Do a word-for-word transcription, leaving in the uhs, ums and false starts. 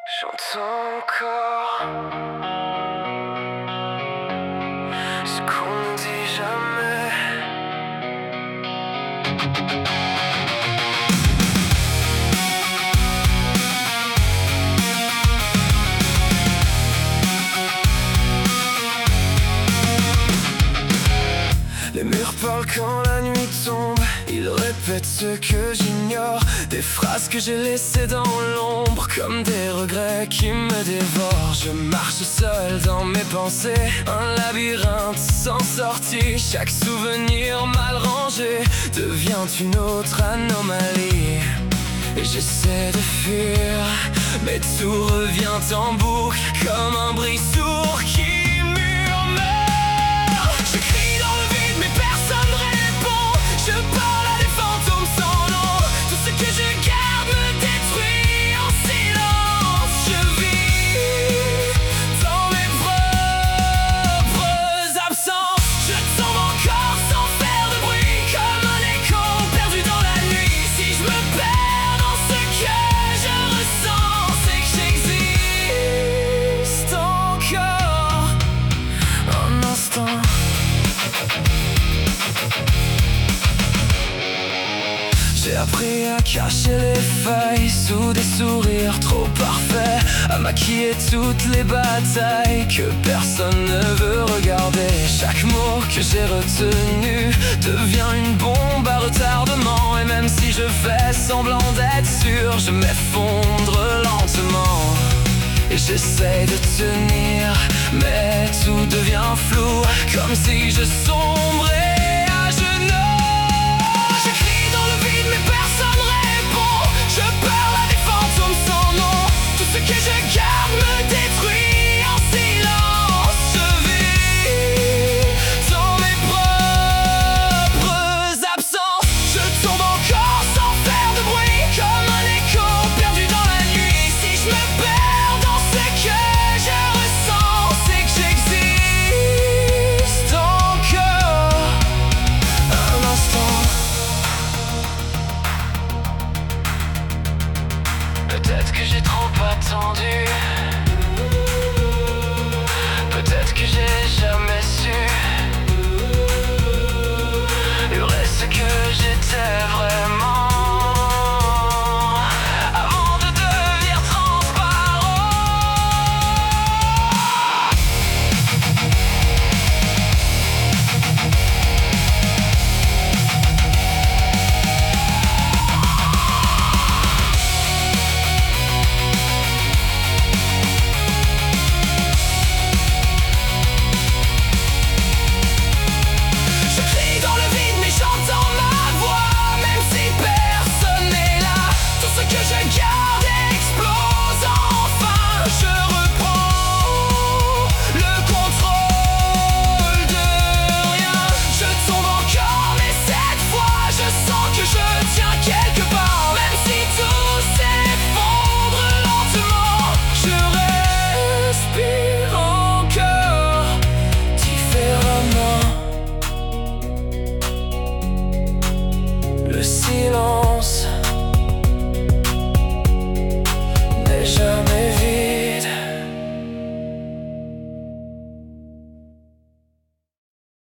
Chante encore ce qu'on ne dit jamais. Les murs parlent quand la nuit tombe. Ils répètent ce que j'ignore, des phrases que j'ai laissées dans l'ombre, comme des regrets qui me dévorent. Je marche seul dans mes pensées, un labyrinthe sans sortie. Chaque souvenir mal rangé devient une autre anomalie. Et j'essaie de fuir, mais tout revient en boucle, comme un bruit sourd qui j'ai appris à cacher les failles sous des sourires trop parfaits, à maquiller toutes les batailles que personne ne veut regarder. Chaque mot que j'ai retenu devient une bombe à retardement, et même si je fais semblant d'être sûr, je m'effondre lentement. Et j'essaie de tenir, mais tout devient flou, comme si je sombrais. Peut-être que j'ai trop attendu, peut-être que j'ai jamais su. Il reste ce que j'étais.